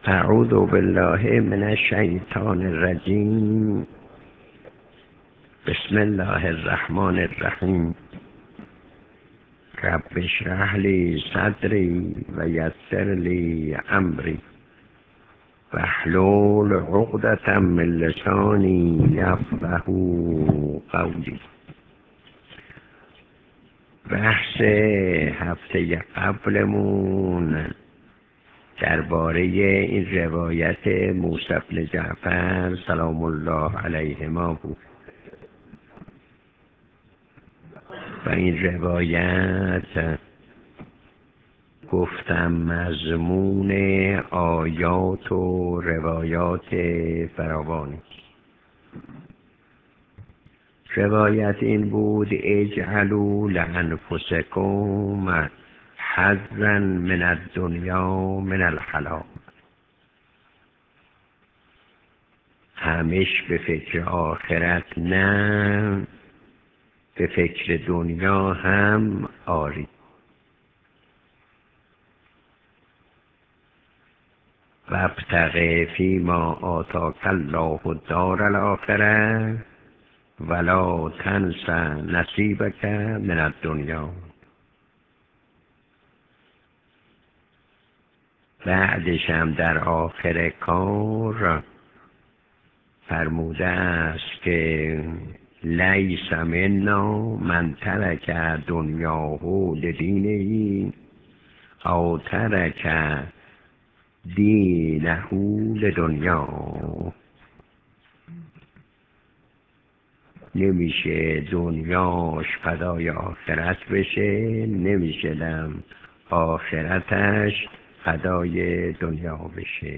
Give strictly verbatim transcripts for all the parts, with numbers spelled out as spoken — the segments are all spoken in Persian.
اعوذ بالله من الشیطان الرجیم. بسم الله الرحمن الرحیم. رب اشرح لی صدری و یسر لی امری واحلل عقدة من لسانی یفقهوا قولی. بحث هفته قبلمون درباره این روایت موسی بن جعفر سلام الله علیهما بود و این روایت گفتم مضمون آیات و روایات فراوانی. روایت این بود: اجعلوا لانفسکم حظا من الدنیا من الحلال. همش به فکر آخرت نه، به فکر دنیا هم آری. و ابتغ فیما آتاک الله الدار الاخره ولا تنس نصیبک من الدنیا. بعدش هم در آخر کار فرموده است که لیس منا من ترک دنیاه لدینه او ترک دینه لدنیا. نمیشه دنیاش فدای آخرت بشه، نمیشه دم آخرتش فدای دنیا بشه.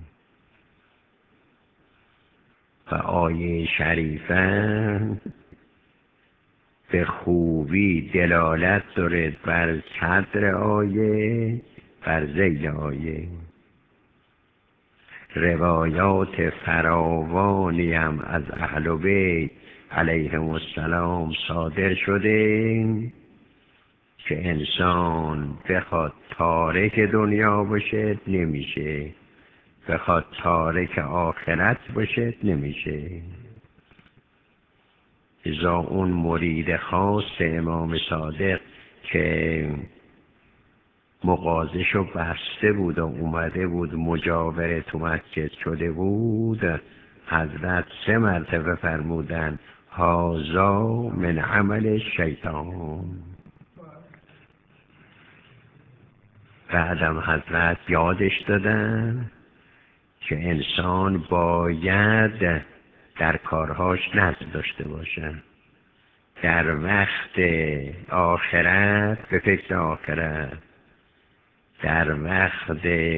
و آیه شریفه به خوبی دلالت دارد بر صدر آیه، بر ذیل آیه. روایات فراوانی هم از اهل بیت علیهم السلام صادر شده که انسان بخواد تارک دنیا باشه نمیشه، بخواد تارک آخرت باشه نمیشه. ازا اون مرید خاص امام صادق که مغازشو بسته بود و اومده بود مجاور تو مسجد شده بود، حضرت سه مرتبه فرمودن هذا من عمل شیطان. بعدم حضرت یادش دادن که انسان باید در کارهاش نظم داشته باشه، در وقت آخرت به فکر آخرت، در وقت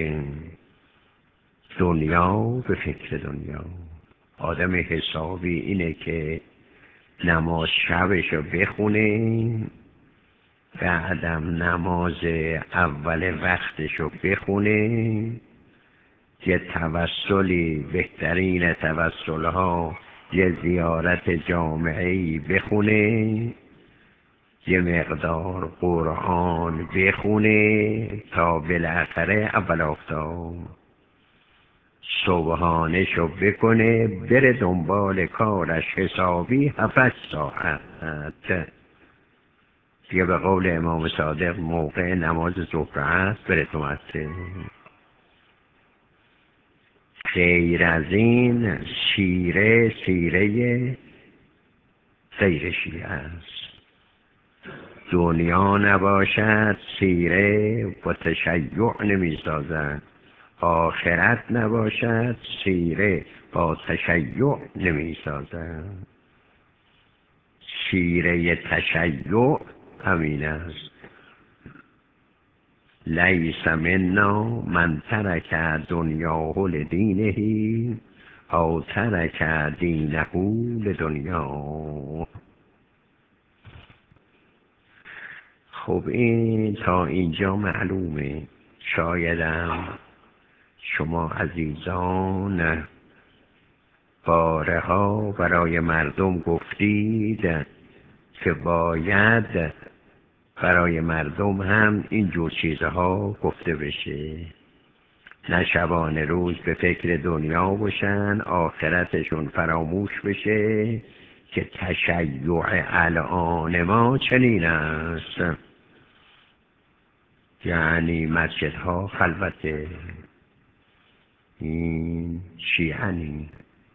دنیا به فکر دنیا. آدم حسابی اینه که نماز شبشو بخونه، بعدم نماز اول وقتشو بخونه، یه توسلی بهترین توسلها یه زیارت جامعه‌ای بخونه، یه مقدار قرآن بخونه تا بالاخره اول آفتاب صبحانه‌شو بکنه بره دنبال کارش حسابی هفت ساعت. دیگه به قول امام صادق موقع نماز ظهر هست بره تو مسجد. غیر از این سیره سیره غیر شیعه است. دنیا نباشد سیره با تشیع نمی سازد، آخرت نباشد سیره با تشیع نمی سازد. سیره تشیع همین است: لیس منا من ترک دنیاه لدینه او ترک دینه لدنیا. خب این تا اینجا معلومه. شایدم شما عزیزان بارها برای مردم گفتید که باید برای مردم هم این جور چیزها گفته بشه. نه شبانه روز به فکر دنیا باشن، آخرتشون فراموش بشه که تشیع الان ما چنین است. یعنی مسجدها خلوته، این شیعه نی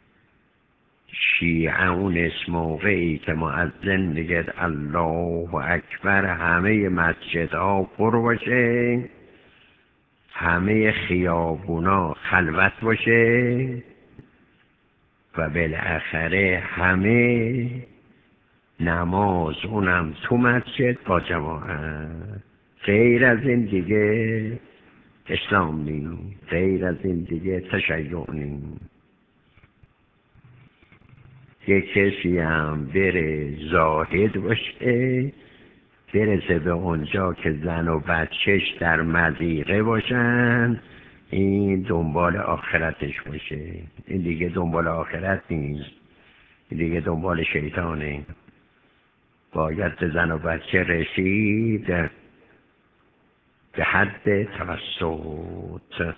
شیعه اون اسم موقعی که مؤذن میگه الله اکبر همه مسجدها پر باشه، همه خیابونا خلوت باشه و بالاخره همه نماز اونم تو مسجد با جماعت. غیر از این دیگه اسلام نی، غیر از این دیگه تشیع نی. یک کسی هم بره زاهد باشه، برسه به اونجا که زن و بچهش در مضیقه باشن، این دنبال آخرتش باشه. این دیگه دنبال آخرت نیست، این دیگه دنبال شیطانه. باید به زن و بچه رسید به حد توسط،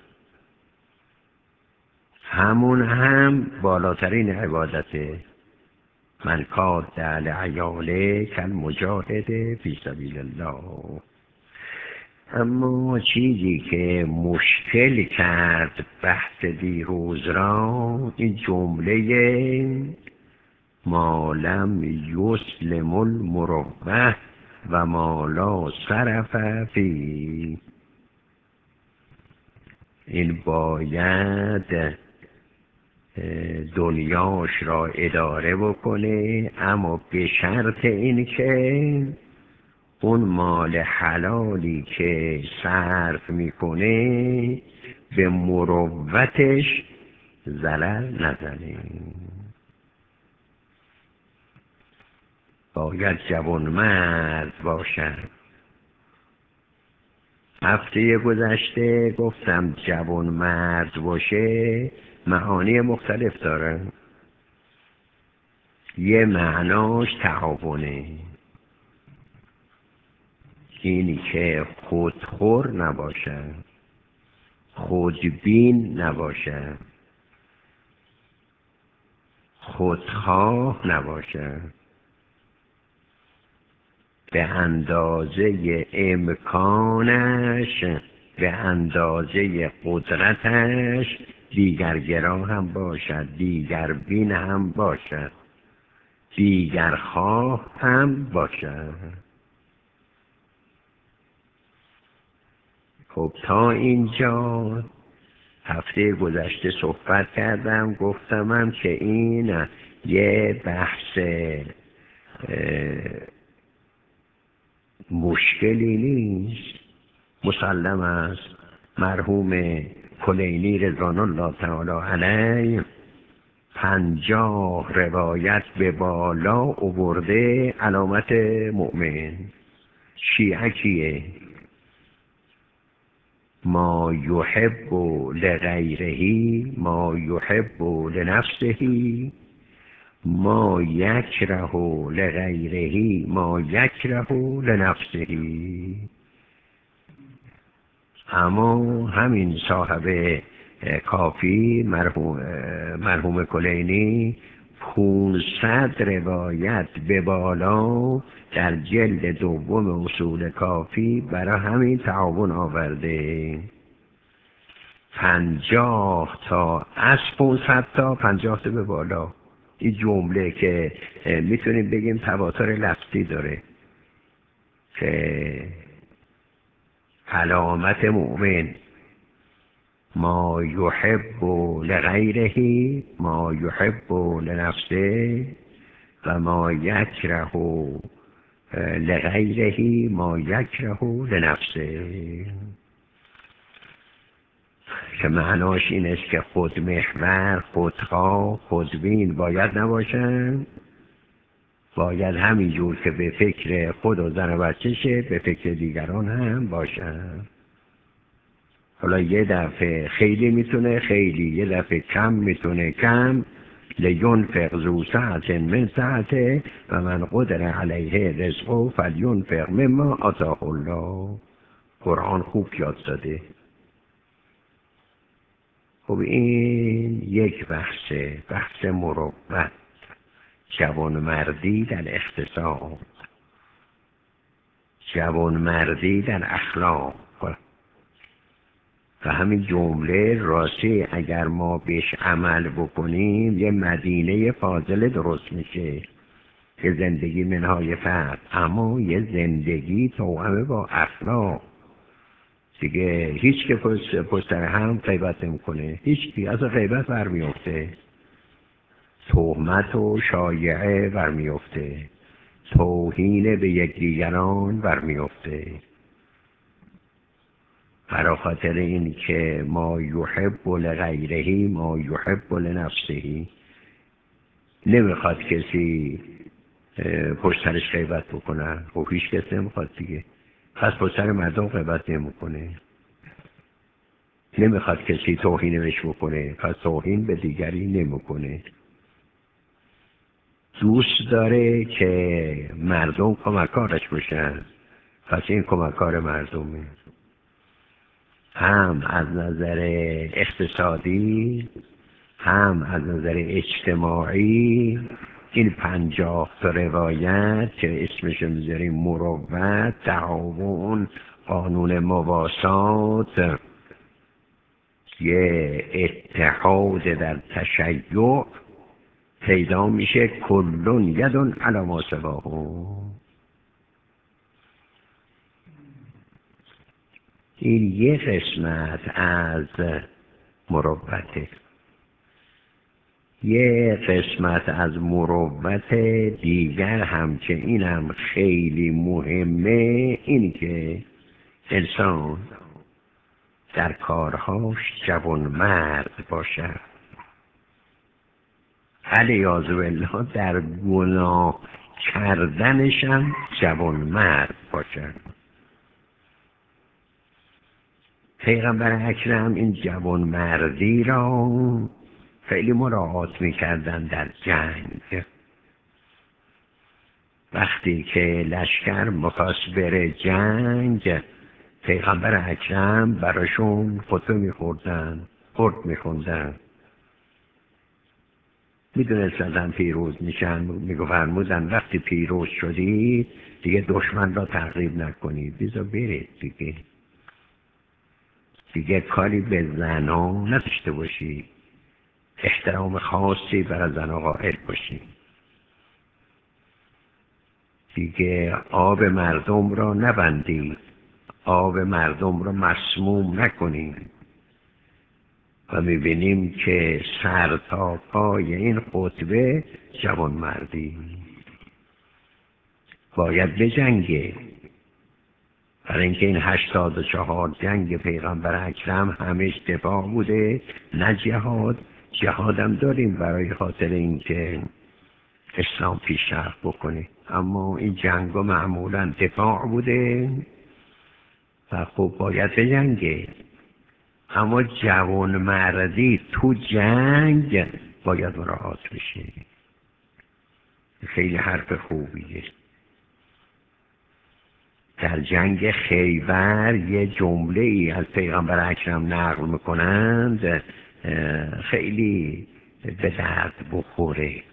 همون هم بالاترین عبادته. من کاد لعیاله کل مجاهد فی سبیل الله. اما چیزی که مشکل کرد بحث دیروز را این جمله ما لم یسلم المروه و ما لا صرف فی. این باید دنیاش را اداره بکنه، اما به شرط این که اون مال حلالی که صرف میکنه به مروتش ضرر نزنه. باید جوان مرد باشد. هفته گذشته گفتم جوان مرد باشه معانی مختلف داره. یه معناش تعاونه، اینی که خودخور نباشه، خودبین نباشه، خودخواه نباشه، به اندازه امکانش، به اندازه قدرتش دیگرگرا هم باشد، دیگر بین هم باشد، دیگر خواه هم باشد. خب تا اینجا هفته گذشته صحبت کردم، گفتمم که این یه بحث مشکلی نیست، مسلم است. مرحوم کلینی رضوان الله تعالی علیه پنجاه روایت به بالا آورده علامت مؤمن. شیعه کیه؟ ما یحب لغیره ما یحب لنفسه، ما یکره لغیره ما یکره لنفسه. اما همین صاحب کافی مرحوم, مرحوم کلینی پونصد روایت به بالا در جلد دوم اصول کافی برای همین تعاون آورده. پنجاه تا از پونصد تا پنجاه تا به بالا. این جمله که میتونیم بگیم تواتر لفظی داره که علامت مؤمن ما یحب لغیره ما یحب لنفسه و ما یکره لغیره ما یکره لنفسه، که معناش این است که خودمحور، خودخواه، خودبین باید نباشن، باید همینجور که به فکر خود و زن و بچه‌شه به فکر دیگران هم باشن. حالا یه دفعه خیلی میتونه خیلی، یه دفعه کم میتونه کم. لینفق ذو سعة من سعته و من قدر علیه رزقه فلینفق مما آتاه الله. قرآن خوب یاد داده. خب این یک بحثه، بحث مروت، جوانمردی در اقتصاد، جوانمردی در اخلاق. و همین جمله راستی اگر ما بهش عمل بکنیم یه مدینه فاضله درست میشه که زندگی منهای فرد، اما یه زندگی توأم با اخلاق. دیگه هیچ که پشت پشتر هم غیبت نمیکنه، هیچ کی از غیبت برمیفته، تهمت و شایعه برمیفته، توهین به یکدیگران برمیفته. برای خاطر این که ما یحب لغیره ما یحب لنفسه، نمیخواد کسی پشترش غیبت بکنه. خب هیچ کس نمیخواد دیگه، پس پشتر مردم غیبت نمیکنه. نمیخواد کسی توهین بهش بکنه، پس توهین به دیگری نمیکنه. دوست داره که مردم کمکارش بشن، پس این کمکار مردمه. هم از نظر اقتصادی هم از نظر اجتماعی این پنجاه تا روایت که اسمش میذاریم مروت، تعاون، قانون مواسات، یه اتحاد در تشیع پیدا میشه. کلون یدون علی ما سواه. این یه قسمت از مروته. یه قسمت از مروت دیگر هم که اینم خیلی مهمه، این که انسان در کارهاش جوانمرد باشه، علیاذ بالله در گناه کردنش هم جوانمرد باشه. پیغمبر اکرم این جوانمردی را خیلی مراعات میکردن در جنگ. وقتی که لشکر میخواست بره جنگ، پیغمبر اکرم براشون خطبه میخوردن، خرد میخوندن. میدونستن پیروز میشن، میگفرمودن وقتی پیروز شدید دیگه دشمن را تعقیب نکنید، بیزا برید دیگه، دیگه کاری به زنها نداشته باشید، احترام خاصی برای زنها قائل باشید، دیگه آب مردم را نبندید، آب مردم را مسموم نکنید. و میبینیم که سر تا پای این خطبه جوانمردی باید بجنگه. برای اینکه این هشتاد و چهار جنگ پیغمبر اکرم همش دفاع بوده، نه جهاد. جهادم داریم برای خاطر اینکه اسلام پیشرفت بکنه، اما این جنگ معمولا دفاع بوده و خب باید بجنگه. اما جوانمردی تو جنگ باید مراعات بشه. خیلی حرف خوبیه. در جنگ خیبر یه جمله ای از پیغمبر اکرم نقل میکنند خیلی به درد بخوره.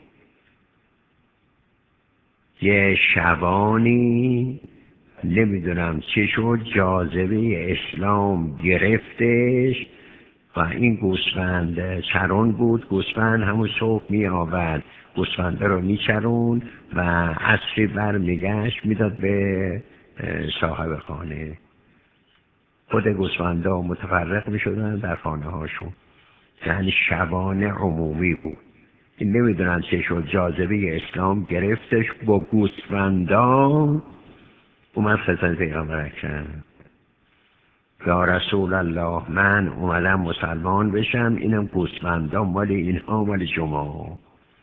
یه شبانی نمیدونم چه شد جاذبه اسلام گرفتش و این گوسفند چرون بود، گوسفند همون صبح می آورد گوسفنده رو می چرون و عصری بر می گشت میداد به صاحب خانه. خود گوسفنده متفرق می شدن در خانه هاشون، یعنی شبان عمومی بود. این نمیدونن چه شد جاذبه اسلام گرفتش با گوسفندا. اومد خدمت پیغمبر اکرم، یا رسول الله من اومدم مسلمان بشم، اینم گوسفندا مال اینها مال شما.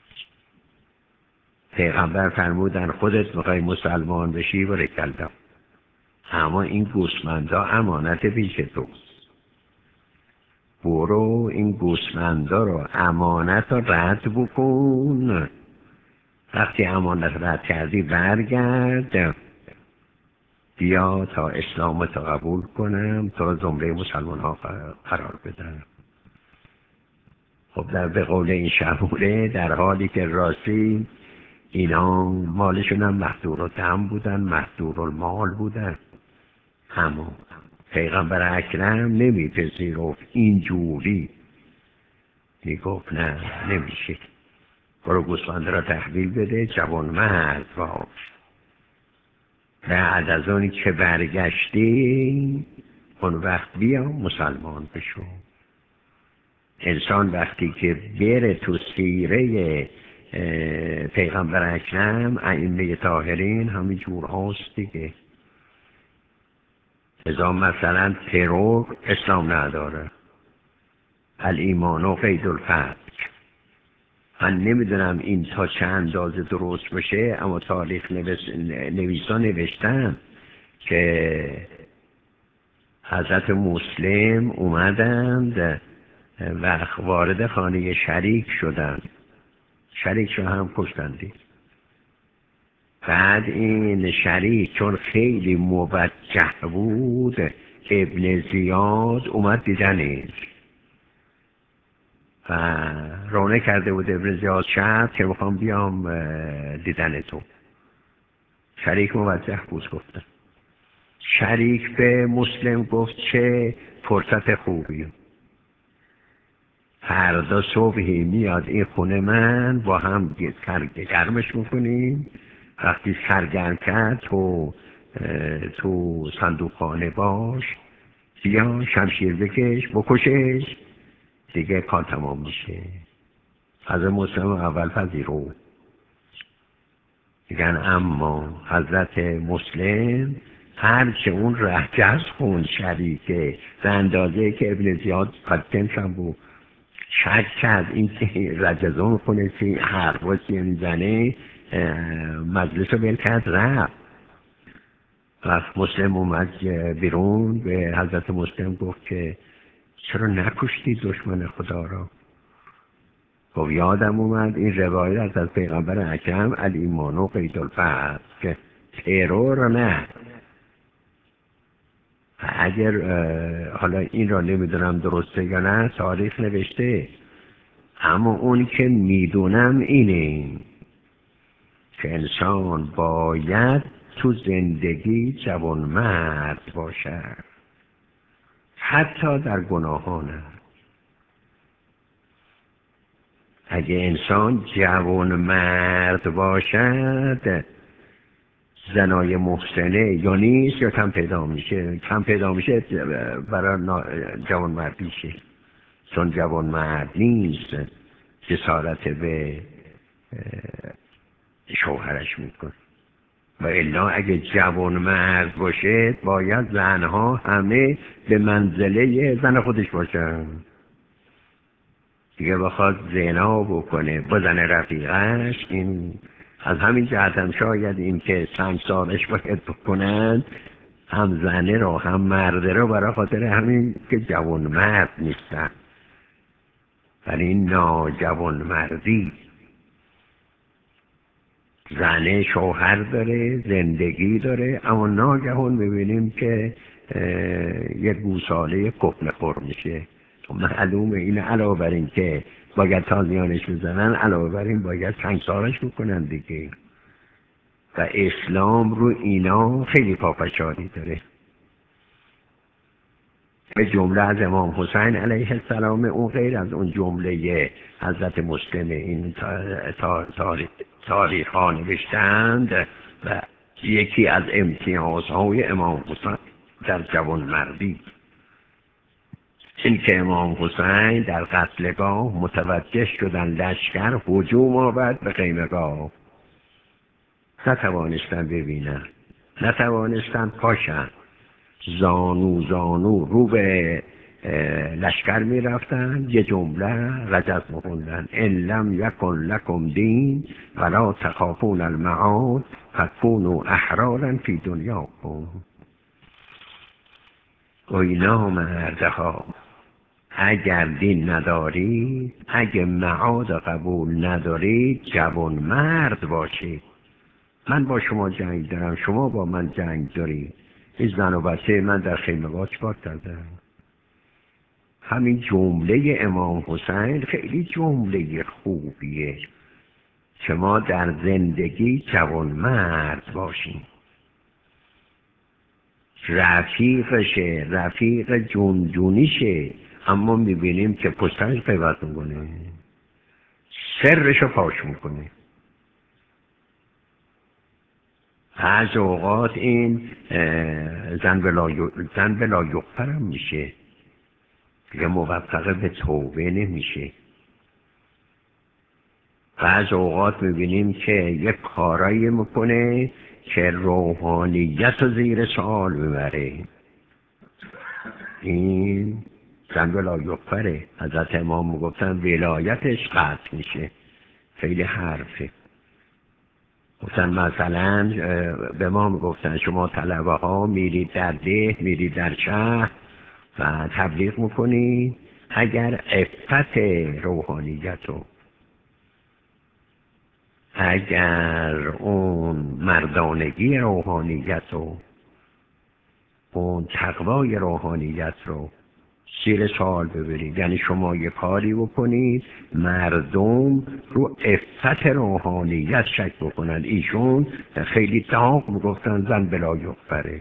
پیغمبر فرمودن خودت میخوای مسلمان بشی برکلا، اما این گوسفندا امانت پیش توست، برو این گوسفندا رو امانت رو رد بکن، وقتی امانت رد کردی برگرد بیا تا اسلامت قبول کنم، تا زمره مسلمان ها قرار بدم. خب در به قول این شهوره در حالی که راستی اینا مالشون هم محدور الدم بودن، محدور المال بودن. همون پیغمبر اکرم نمیپذیرفت اینجوری، میگفت نه نمیشه، برو گوسفند را تحویل بده، جوان مرد باش، بعد از اونی که برگشتی اون وقت بیا مسلمان بشو. انسان وقتی که بره تو سیره پیغمبر اکرم ائمه طاهرین همین جور هاست دیگه. ازا مثلا ترور اسلام نداره، الایمان و قید الفتح. من نمیدونم این تا چه اندازه درست باشه، اما تاریخ نویس... نویسان نوشتن که حضرت مسلم اومدند و وارد خانه شریک شدند، شریک شو هم کشتندی. بعد این شریک چون خیلی موجه بود، ابن زیاد اومد دیدنش و رونه کرده بود ابن زیاد شب که میخوام بیام دیدن تو. شریک موجه بود گفتن. شریک به مسلم گفت چه فرصت خوبی، فردا صبحی میاد این خونه من با هم سرگرمش میکنیم، وقتی سرگرم کرد تو تو صندوقخانه باش، بیا شمشیر بکش بکشش دیگه کار تمام میشه. از مسلم اول پذیرو میگن، اما حضرت مسلم هرچه اون رهجز خون شریکه به اندازه که ابن زیاد قدتنش هم بود، شک کرد این که رجزه میکنه که حرفاسی میزنه، مجلس رو بل کرد رفت. وقت مسلم اومد بیرون به حضرت مسلم گفت که چرا نکشتی دشمن خدا را؟ گفت یادم اومد این روایت از پیغمبر اکرم الایمان و قید الفتح که ترور نه. اگر حالا این را نمیدونم درسته یا نه، تاریخ نوشته، اما اون که میدونم اینه که انسان باید تو زندگی جوانمرد باشد، حتی در گناهانه. اگه انسان جوانمرد باشد، زنای محسنه یا نیست یا کم پیدا میشه، کم پیدا میشه برای جوانمردیشه، چون جوانمرد نیست جسارت به شوهرش میکن. و الا اگه جوانمرد باشه باید زنها همه به منزله زن خودش باشن، دیگه بخواد زنا بکنه با زن رفیقش، این از همین جهت هم شاید این که سنگسارش باید بکنن هم زنه رو هم مرده رو، برای خاطر همین که جوانمرد نیستن. ولی ناجوانمردی، زنه شوهر داره، زندگی داره، اما ناگهان میبینیم که یه گوساله کهنه خور میشه. معلومه این علاوه بر این که باید تازیانش بزنن، علاوه بر این باید سنگسارش بکنن دیگه. و اسلام رو اینا خیلی پافشاری داره. به جمله از امام حسین علیه السلام، اون غیر از اون جمله حضرت مسلم این تاریخ ها نوشتند و یکی از امتیازهای امام حسین در جوانمردی این که امام حسین در قتلگاه متوجه شدن لشکر هجوم آورد به خیمه‌گاه، نتوانستن ببینن، نتوانستن پاشن، زانو زانو رو به لشکر می رفتن، یه جمله رجز می‌خوندن، ان لم یکن لکم دین ولا تخافون المعاد فکونوا احرارا فی دنیاکم. و اینا مردها اگر دین ندارید، اگه معاد قبول ندارید، جوان مرد باشید. من با شما جنگ دارم، شما با من جنگ دارید. این زن و بچه من در خیمه‌گاه چیکار کردن؟ همین جمله امام حسین خیلی جمله خوبیه که ما در زندگی جوانمرد باشیم، رفیقشه، رفیق جونجونیشه، اما میبینیم که پشتش غیبت میکنه، سرشو پاش میکنه. بعض اوقات این زن بلا زن بلا یغفرم میشه، دیگه موفق به توبه نمیشه. بعض اوقات میبینیم که یک کارایی میکنه که روحانیت رو زیر سوال میبره. این زن بلا یغفره. حضرت امام میگفتن ولایتش قطع میشه. خیلی حرفه. گفتن مثلا به ما میگفتن شما طلبه ها میرید در ده، میرید در شهر و تبلیغ میکنید، اگر عفت روحانیت رو، اگر اون مردانگی روحانیت رو، اون تقوای روحانیت رو زیر سوال ببرید، یعنی شما یه کاری بکنید مردم رو عفت روحانیت شک بکنن، ایشون خیلی داغ میگفتن زن بلا یغفره،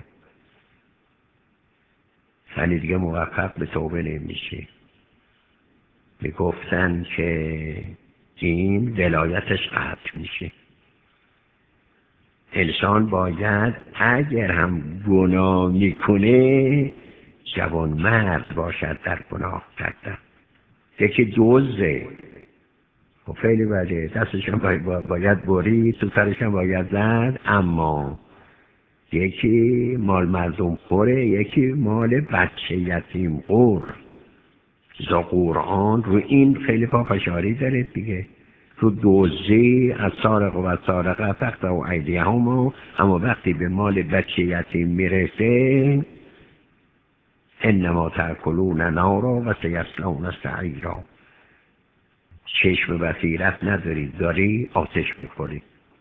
یعنی دیگه موفق به توبه نمیشه. میگفتن که این ولایتش قطع میشه. انسان باید اگر هم گناه میکنه جوان مرد باشد در گناه کردن. یکی دوزه و خیلی بده، دستشم باید, باید برید، تو سرشم باید زد، اما یکی مال مردم خوره، یکی مال بچه یتیم خور. زا قرآن رو این خیلی پافشاری داره دیگه، رو دوزی از سارق و سارقه فقط و عیدیه هم، اما وقتی به مال بچه یتیم میرسه انما تأکلون نارا و سیصلون سعیرا. چشم بصیرت نداری، داری آتش میخوری.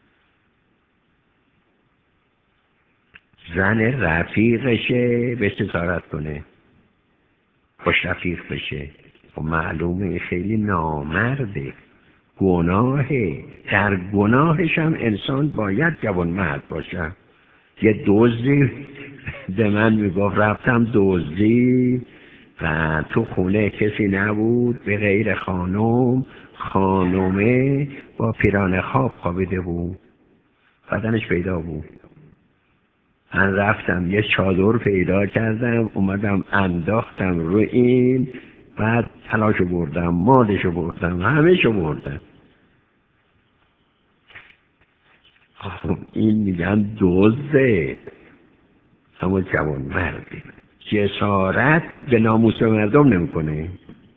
زن رفیقشه به استثارت کنه، خوش رفیق بشه، و معلومه خیلی نامرده، گناهه. در گناهش هم انسان باید جوان مرد باشه. یه دزدی به من میگفت رفتم دزدی و تو خونه کسی نبود به غیر خانم، خانومه با پیران خواب خوابیده بود، بدنش پیدا بود. من رفتم یه چادر پیدا کردم، اومدم انداختم رو این، بعد تلاشو بردم، مالشو بردم، همه شو بردم. این میگن دوزه، اما جوان مردی جسارت به ناموس مردم نمیکنه.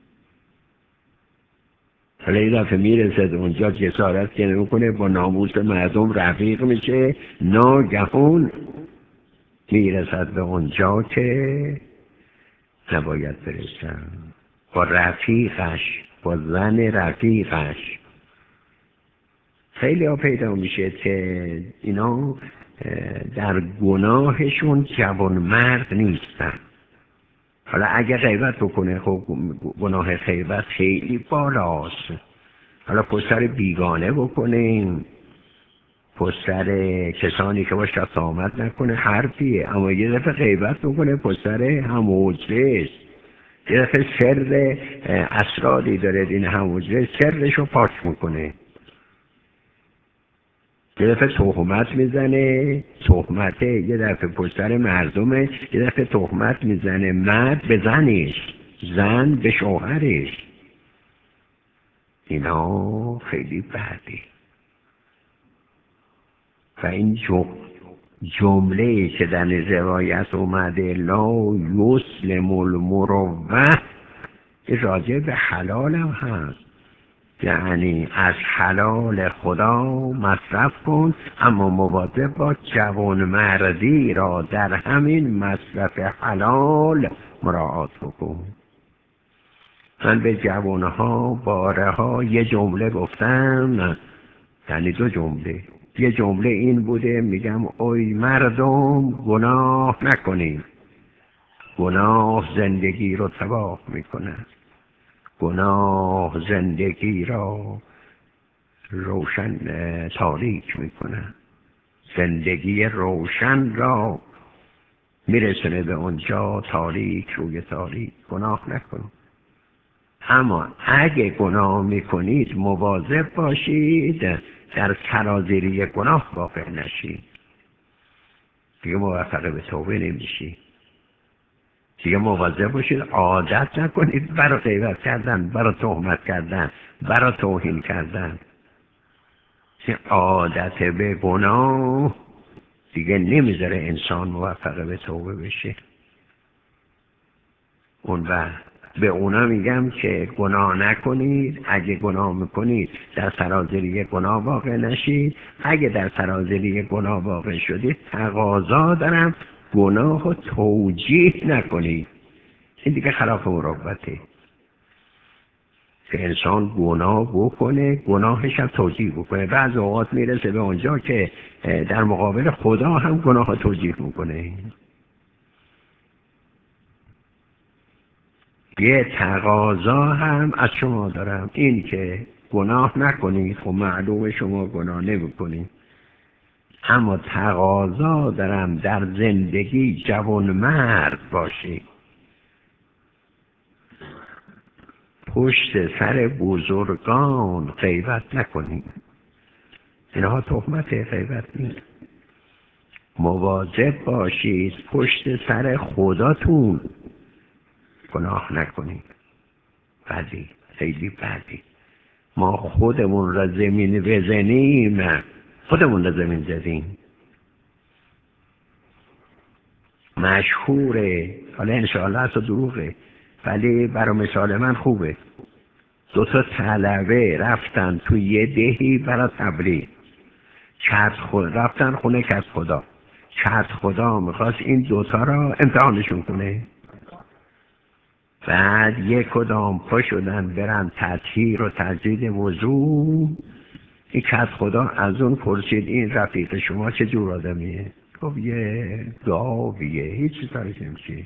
حالا یه دفعه میرسد اونجا جسارت که نمیکنه، با ناموس مردم رفیق میشه، ناگهان میرسد به اونجا که نباید برسن. با رفیقش، با زن رفیقش. خیلی ها پیدا میشه که اینا در گناهشون جوان مرد نیستن. حالا اگر غیبت بکنه، خب گناه غیبت خیلی بالاست. حالا پسر بیگانه بکنه، پسر کسانی که باش رفت آمد نکنه، حرفیه، اما یه دفعه غیبت بکنه پسر هموجه، یه دفعه سر اسراری داره دین هموجه، سرشو پاک میکنه. یه دفعه تهمت میزنه، تهمته یه دفعه پشتر مردمه، یه دفعه تهمت میزنه مرد به زنش، زن به شوهرش. اینا خیلی بده. و این جمله که در روایت اومده لا یسلم المروه، راجع به حلال هم هست، یعنی از حلال خدا مصرف کن، اما مواظب باش جوان مردی را در همین مصرف حلال مراعات بکن. من به جوانها بارها یه جمله گفتم، یعنی دو جمله. یه جمله این بوده، میگم اوی مردم گناه نکنید، گناه زندگی رو تباه میکنه، گناه زندگی را روشن تاریک میکنه، زندگی روشن را میرسونه به اونجا تاریک روی تاریک. گناه نکن. اما اگه گناه میکنید مواظب باشید در سرازیری گناه واقع نشید، دیگه موفق به توبه نمیشی. دیگه مواظب باشید عادت نکنید برای غیبت کردن، برای تهمت کردن، برای توهین کردن. این عادت به گناه دیگه نمیذاره انسان موفق به توبه بشه. اون وقت به اونا میگم که گناه نکنید. اگه گناه میکنید در سرازیری گناه واقع نشید. اگه در سرازیری گناه واقع شدید تقاضا دارم گناه رو توجیه نکنید. این دیگه خلاف مروته که انسان گناه بکنه، گناهش هم توجیه بکنه. بعض اوقات میرسه به اونجا که در مقابل خدا هم گناه توجیه میکنه. یه تقاضا هم از شما دارم، این که گناه نکنید. خب معلومه شما گناه نمیکنید، اما تقاضا دارم در زندگی جوانمرد باشید. پشت سر بزرگان غیبت نکنید. اینها تهمت غیبت نیست. مواظب باشید پشت سر خداتون گناه نکنید. بدی، خیلی بدی. ما خودمون را زمین بزنیم، خودمون را زمین زدیم. مشهوره، حالا انشاءالله اصلا دروغه ولی برای مثال من خوبه. دو تا طلبه رفتن تو یه دهی برای تبلیغ. کت خود رفتن خونه کت خدا. کت خدا میخواست این دوتا را امتحانشون کنه. بعد یک کدام پا شدن برن تطهیر و تجدید وضو. این کت خدا از اون پرسید این رفیق شما چه جور آدمیه؟ گفت یه گاویه، هیچ چیز تاریش نمیشه.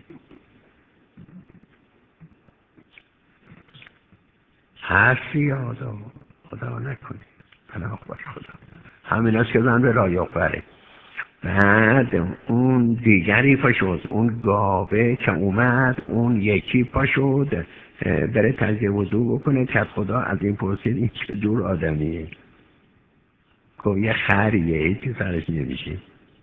حرفی آدم خدا نکنی، پناه بر خدا. همین است که زن به رایق بره. بعد اون دیگری پا شد، اون گاوه که اومد، اون یکی پا شد بره تجدید وضو بکنه. کت خدا از این پرسید این چه جور آدمیه؟ گفت یه خریه، هیچی سرش نمیشه.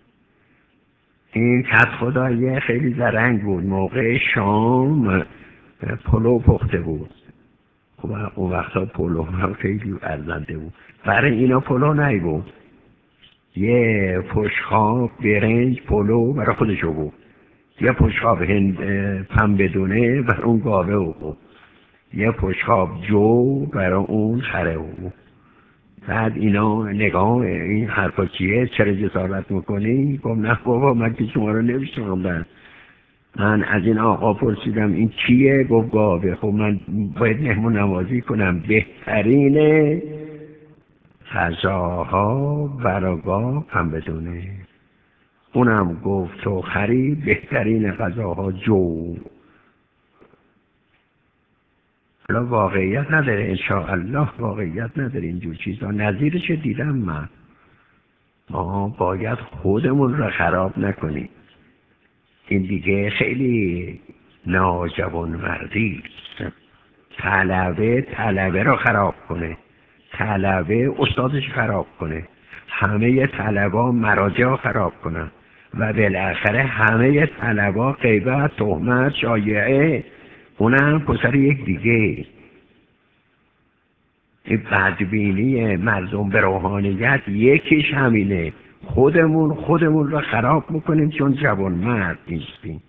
این کت خدا یه خیلی زرنگ بود. موقع شام پلو پخته بود. خب اون وقتا پلو هم خیلی ارزنده بود. برای اینا پلو نی بود. یه پشخاب برنج پلو برای خودشو بود، یه پشخاب هند پنبه دونه برای اون گاوه بود، یه پشخاب جو برای اون خره بود. بعد اینا نگاه این حرفا چیه؟ چرا جسارت میکنی؟ گفت نه بابا من که شما رو نمیشناختم. من از این آقا پرسیدم این چیه؟ گفت گاوه. خب من باید مهمون نوازی کنم. بهترین غذاها برای گاو پنبه دونه. اونم گفت تو خری بهترین غذاها جو. حالا واقعیت نداره، انشاءالله واقعیت نداره اینجور چیزا. نظیرش دیدم من. ما باید خودمون را خراب نکنیم. این دیگه خیلی ناجوان مردی است. طلبه طلبه را خراب کنه، طلبه استادش خراب کنه، همه طلبا مراجع خراب کنن و بالاخره همه طلبا غیبت، تهمت، شایعه، اونم پسر یک دیگه. این بدبینی مردم به روحانیت یکیش همینه. خودمون خودمون را خراب میکنیم چون جوان مرد نیستیم.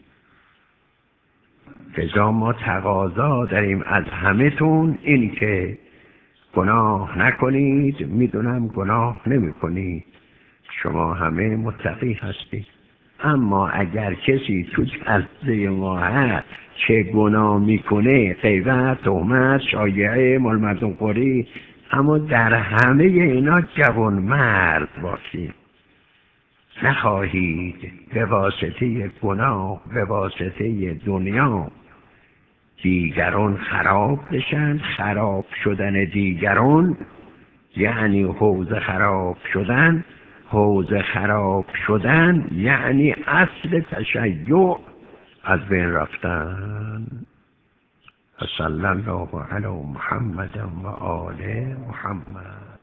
لذا ما تقاضا داریم از همه تون این که گناه نکنید. میدونم گناه نمی کنید، شما همه متقی هستید. اما اگر کسی تو جلسه ما هست که گناه میکنه، غیبت، تهمت، شایعه، مال مردم خوری، اما در همه اینا جوان مرد باشید. نخواهید به واسطه گناه، به واسطه دنیا دیگران خراب بشن. خراب شدن دیگران یعنی حوزه خراب شدن. حوزه خراب شدن یعنی اصل تشیع از بین رفتن. صلی الله علی محمد و آل محمد.